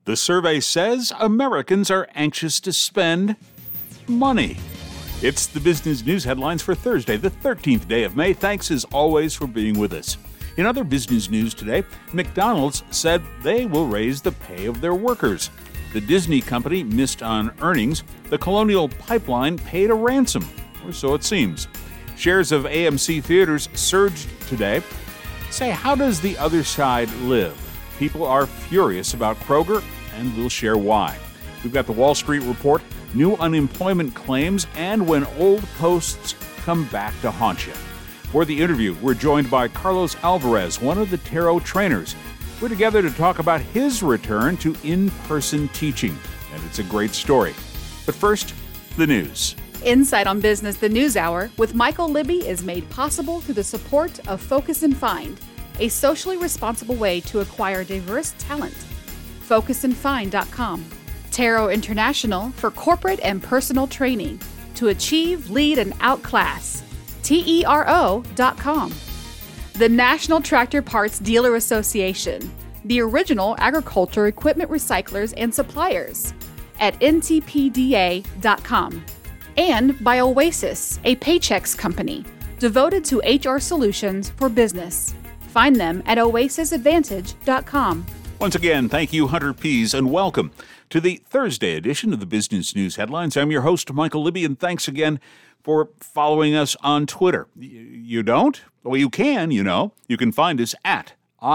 The survey says Americans are anxious to spend money. It's the business news headlines for Thursday, the 13th day of May. Thanks as always for being with us. In other business news today, McDonald's said they will raise the pay of their workers. The Disney company missed on earnings. The Colonial Pipeline paid a ransom, or so it seems. Shares of AMC theaters surged today. Say, how does the other side live? People are furious about Kroger, and we'll share why. We've got the Wall Street Report, new unemployment claims, and when old posts come back to haunt you. For the interview, we're joined by Carlos Alvarez, one of the Tarot trainers. We're together to talk about his return to in-person teaching, and it's a great story. But first, the news. Insight on Business, the News Hour, with Michael Libby is made possible through the support of Focus and Find, a socially responsible way to acquire diverse talent. FocusandFind.com. Tarot International for corporate and personal training to achieve, lead, and outclass. TERO.com. The National Tractor Parts Dealer Association, the original agriculture equipment recyclers and suppliers, at ntpda.com. And by Oasis, a Paychex company devoted to HR solutions for business. Find them at oasisadvantage.com. Once again, thank you, Hunter Pease, and welcome to the Thursday edition of the Business News Headlines. I'm your host, Michael Libby, and thanks again for following us on Twitter. You don't? Well, you can, you know. You can find us at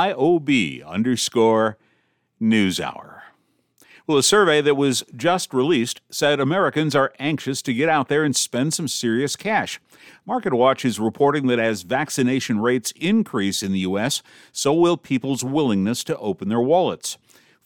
IOB_NewsHour. Well, a survey that was just released said Americans are anxious to get out there and spend some serious cash. MarketWatch is reporting that as vaccination rates increase in the U.S., so will people's willingness to open their wallets.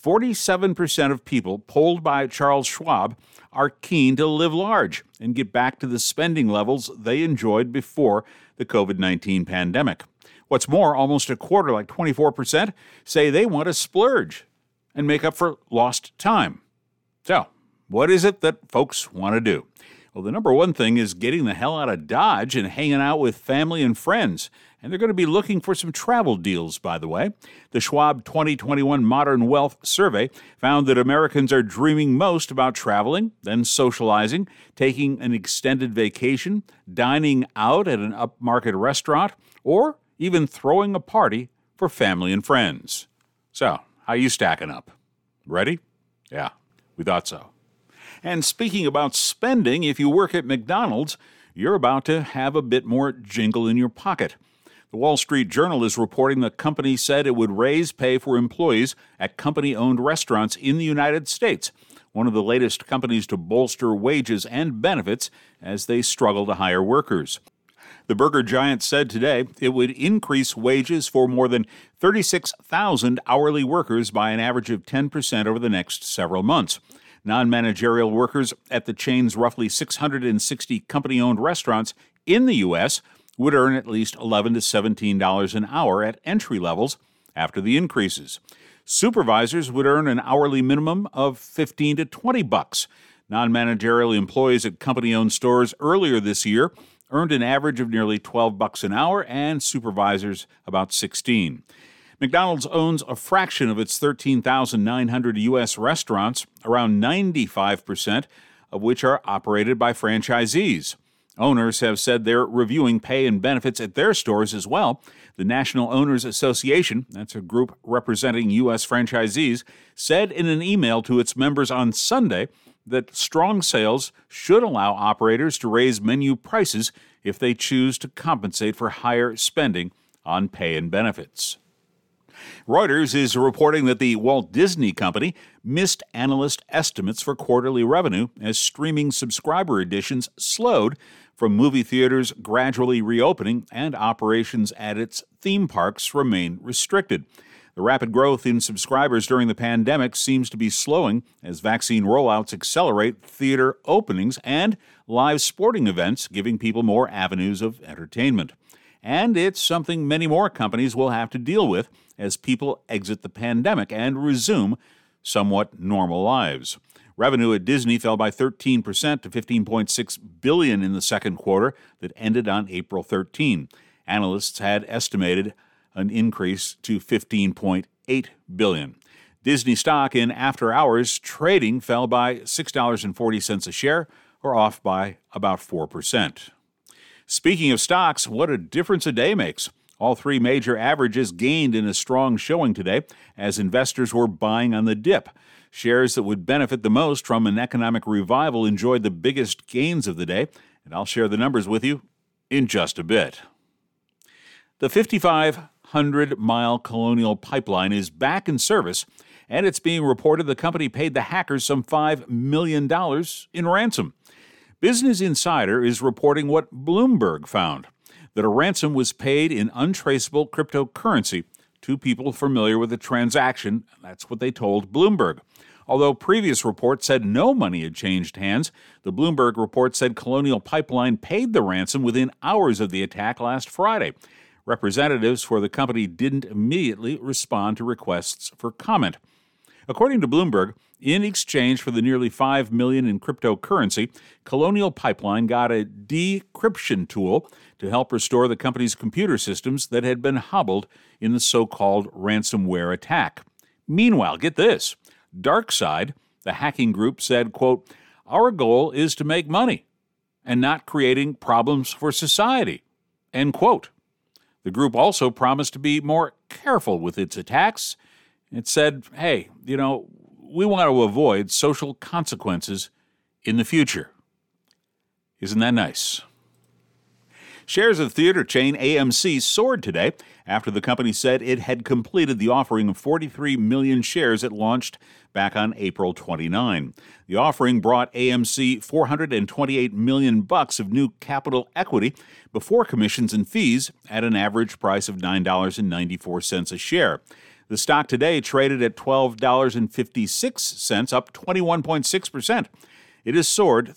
47% of people polled by Charles Schwab are keen to live large and get back to the spending levels they enjoyed before the COVID-19 pandemic. What's more, almost a quarter, like 24%, say they want to splurge and make up for lost time. So, what is it that folks want to do? Well, the number one thing is getting the hell out of Dodge and hanging out with family and friends. And they're going to be looking for some travel deals, by the way. The Schwab 2021 Modern Wealth Survey found that Americans are dreaming most about traveling, then socializing, taking an extended vacation, dining out at an upmarket restaurant, or even throwing a party for family and friends. So, how you stacking up? Ready? Yeah, we thought so. And speaking about spending, if you work at McDonald's, you're about to have a bit more jingle in your pocket. The Wall Street Journal is reporting the company said it would raise pay for employees at company-owned restaurants in the United States, one of the latest companies to bolster wages and benefits as they struggle to hire workers. The burger giant said today it would increase wages for more than 36,000 hourly workers by an average of 10% over the next several months. Non-managerial workers at the chain's roughly 660 company-owned restaurants in the U.S. would earn at least $11 to $17 an hour at entry levels after the increases. Supervisors would earn an hourly minimum of $15 to $20. Non-managerial employees at company-owned stores earlier this year earned an average of nearly $12 an hour, and supervisors about $16. McDonald's owns a fraction of its 13,900 U.S. restaurants, around 95% of which are operated by franchisees. Owners have said they're reviewing pay and benefits at their stores as well. The National Owners Association, that's a group representing U.S. franchisees, said in an email to its members on Sunday that strong sales should allow operators to raise menu prices if they choose to compensate for higher spending on pay and benefits. Reuters is reporting that the Walt Disney Company missed analyst estimates for quarterly revenue as streaming subscriber additions slowed from movie theaters gradually reopening and operations at its theme parks remain restricted. The rapid growth in subscribers during the pandemic seems to be slowing as vaccine rollouts accelerate theater openings and live sporting events, giving people more avenues of entertainment. And it's something many more companies will have to deal with as people exit the pandemic and resume somewhat normal lives. Revenue at Disney fell by 13% to $15.6 billion in the second quarter that ended on April 13. Analysts had estimated an increase to $15.8 billion. Disney stock in after-hours trading fell by $6.40 a share, or off by about 4%. Speaking of stocks, what a difference a day makes. All three major averages gained in a strong showing today as investors were buying on the dip. Shares that would benefit the most from an economic revival enjoyed the biggest gains of the day, and I'll share the numbers with you in just a bit. The 5,500-mile Colonial Pipeline is back in service, and it's being reported the company paid the hackers some $5 million in ransom. Business Insider is reporting what Bloomberg found, that a ransom was paid in untraceable cryptocurrency to people familiar with the transaction. That's what they told Bloomberg. Although previous reports said no money had changed hands, the Bloomberg report said Colonial Pipeline paid the ransom within hours of the attack last Friday. Representatives for the company didn't immediately respond to requests for comment. According to Bloomberg, in exchange for the nearly $5 million in cryptocurrency, Colonial Pipeline got a decryption tool to help restore the company's computer systems that had been hobbled in the so-called ransomware attack. Meanwhile, get this, DarkSide, the hacking group, said, quote, "Our goal is to make money and not creating problems for society," end quote. The group also promised to be more careful with its attacks. It said, hey, we want to avoid social consequences in the future. Isn't that nice? Shares of theater chain AMC soared today after the company said it had completed the offering of 43 million shares it launched back on April 29. The offering brought AMC $428 million of new capital equity before commissions and fees at an average price of $9.94 a share. The stock today traded at $12.56, up 21.6%. It has soared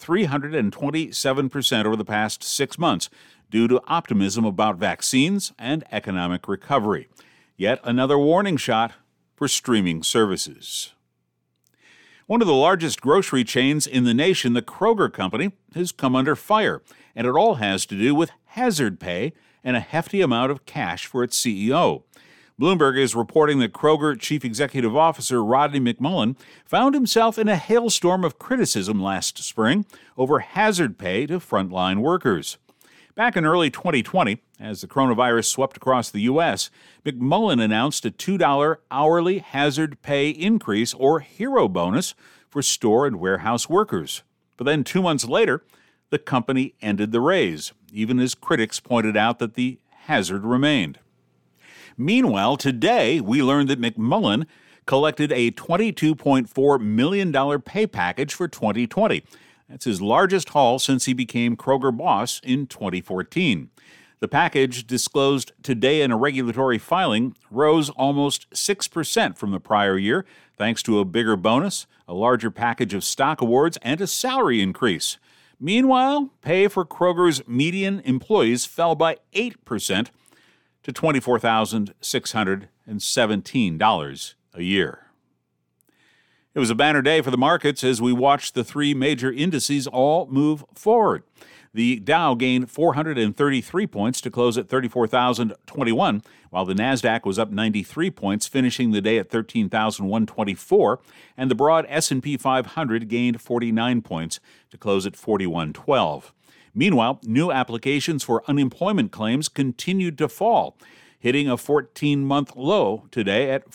327% over the past 6 months due to optimism about vaccines and economic recovery. Yet another warning shot for streaming services. One of the largest grocery chains in the nation, the Kroger Company, has come under fire, and it all has to do with hazard pay and a hefty amount of cash for its CEO. Bloomberg is reporting that Kroger Chief Executive Officer Rodney McMullen found himself in a hailstorm of criticism last spring over hazard pay to frontline workers. Back in early 2020, as the coronavirus swept across the U.S., McMullen announced a $2 hourly hazard pay increase or hero bonus for store and warehouse workers. But then 2 months later, the company ended the raise, even as critics pointed out that the hazard remained. Meanwhile, today we learned that McMullen collected a $22.4 million pay package for 2020. That's his largest haul since he became Kroger boss in 2014. The package, disclosed today in a regulatory filing, rose almost 6% from the prior year, thanks to a bigger bonus, a larger package of stock awards, and a salary increase. Meanwhile, pay for Kroger's median employees fell by 8% to $24,617 a year. It was a banner day for the markets as we watched the three major indices all move forward. The Dow gained 433 points to close at 34,021, while the Nasdaq was up 93 points, finishing the day at 13,124, and the broad S&P 500 gained 49 points to close at 4112. Meanwhile, new applications for unemployment claims continued to fall, hitting a 14-month low today at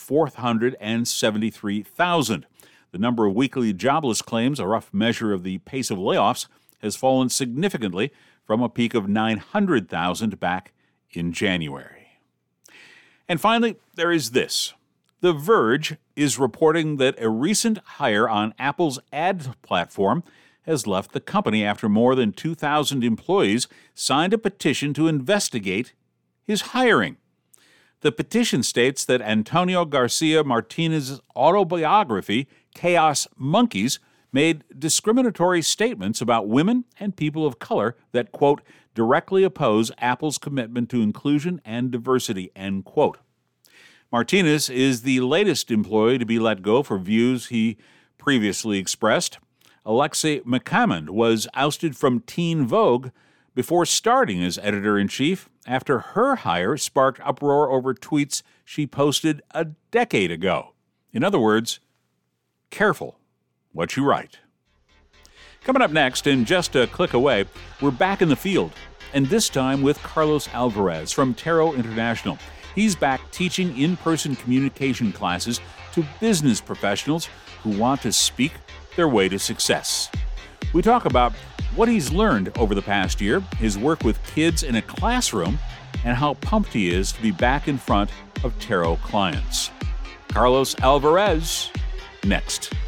473,000. The number of weekly jobless claims, a rough measure of the pace of layoffs, has fallen significantly from a peak of 900,000 back in January. And finally, there is this. The Verge is reporting that a recent hire on Apple's ad platform has left the company after more than 2,000 employees signed a petition to investigate his hiring. The petition states that Antonio Garcia Martinez's autobiography, Chaos Monkeys, made discriminatory statements about women and people of color that, quote, directly oppose Apple's commitment to inclusion and diversity, end quote. Martinez is the latest employee to be let go for views he previously expressed. Alexei McCammond was ousted from Teen Vogue before starting as editor-in-chief after her hire sparked uproar over tweets she posted a decade ago. In other words, careful what you write. Coming up next, and just a click away, we're back in the field, and this time with Carlos Alvarez from Tarot International. He's back teaching in-person communication classes to business professionals who want to speak their way to success. We talk about what he's learned over the past year, his work with kids in a classroom, and how pumped he is to be back in front of tarot clients. Carlos Alvarez, next.